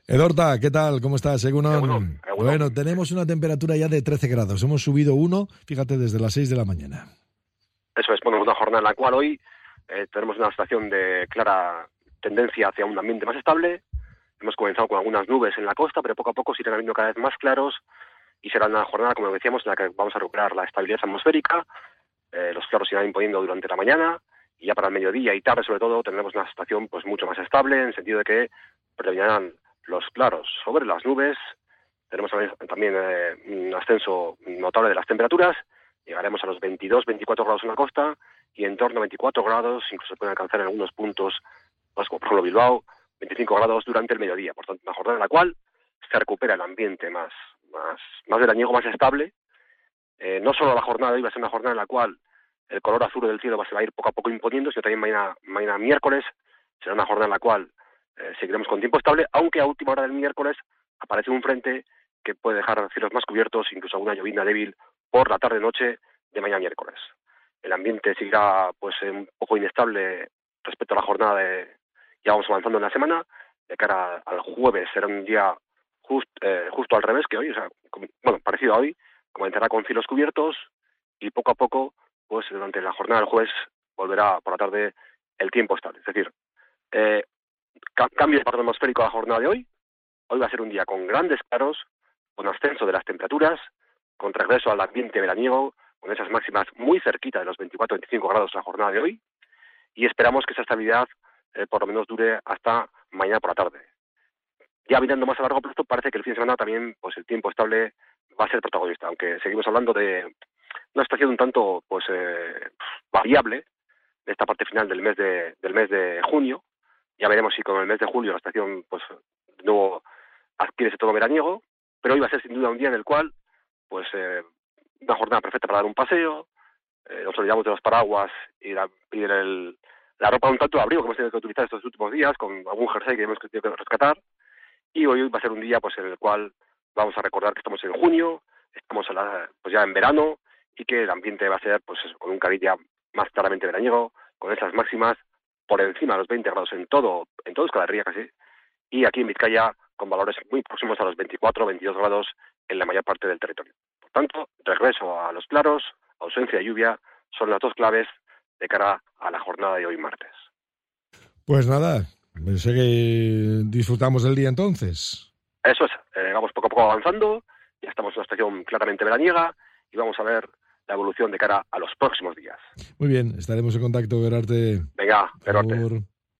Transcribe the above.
Edorta, ¿qué tal? ¿Cómo estás? Egunon. Bueno, tenemos una temperatura ya de 13 grados. Hemos subido uno, fíjate, desde las 6 de la mañana. Eso es, bueno, una jornada en la cual hoy tenemos una situación de clara tendencia hacia un ambiente más estable. Hemos comenzado con algunas nubes en la costa, pero poco a poco se irán habiendo cada vez más claros y será una jornada, como decíamos, en la que vamos a recuperar la estabilidad atmosférica. Los claros se irán imponiendo durante la mañana y ya para el mediodía y tarde, sobre todo, tendremos una situación pues mucho más estable, en el sentido de que predominarán los claros sobre las nubes. Tenemos también un ascenso notable de las temperaturas. Llegaremos a los 22-24 grados en la costa y en torno a 24 grados, incluso se pueden alcanzar en algunos puntos, pues como por ejemplo Bilbao, 25 grados durante el mediodía. Por tanto, una jornada en la cual se recupera el ambiente más veraniego, más estable. No solo la jornada de hoy va a ser una jornada en la cual el color azul del cielo se va a ir poco a poco imponiendo, sino también mañana miércoles será una jornada en la cual seguiremos con tiempo estable, aunque a última hora del miércoles aparece un frente que puede dejar cielos más cubiertos, incluso alguna llovizna débil por la tarde-noche de mañana miércoles. El ambiente seguirá pues un poco inestable respecto a la jornada ya vamos avanzando en la semana. De cara al jueves será un día justo al revés que hoy, o sea, parecido a hoy, comenzará con cielos cubiertos y poco a poco, pues durante la jornada del jueves volverá por la tarde el tiempo estable. Es decir, cambio de patrón atmosférico a la jornada de hoy. Hoy va a ser un día con grandes claros, con ascenso de las temperaturas, con regreso al ambiente veraniego, con esas máximas muy cerquita de los 24-25 grados la jornada de hoy, y esperamos que esa estabilidad por lo menos dure hasta mañana por la tarde. Ya mirando más a largo plazo, parece que el fin de semana también pues el tiempo estable va a ser protagonista, aunque seguimos hablando de una situación un tanto pues variable de esta parte final del mes de junio. Ya veremos si con el mes de julio la estación pues de nuevo adquiere ese tono veraniego, pero hoy va a ser sin duda un día en el cual pues una jornada perfecta para dar un paseo. Nos olvidamos de los paraguas y pedir la ropa un tanto de abrigo que hemos tenido que utilizar estos últimos días, con algún jersey que hemos tenido que rescatar. Y hoy va a ser un día pues en el cual vamos a recordar que estamos en junio, estamos pues ya en verano, y que el ambiente va a ser pues eso, con un cariz ya más claramente veraniego, con esas máximas por encima de los 20 grados en todo Euskal Herria casi, y aquí en Vizcaya con valores muy próximos a los 24-22 grados en la mayor parte del territorio. Por tanto, regreso a los claros, ausencia de lluvia, son las dos claves de cara a la jornada de hoy martes. Pues nada, sé que disfrutamos del día entonces. Eso es, vamos poco a poco avanzando, ya estamos en una estación claramente veraniega y vamos a ver la evolución de cara a los próximos días. Muy bien, estaremos en contacto, Gerarte. Venga, Gerarte.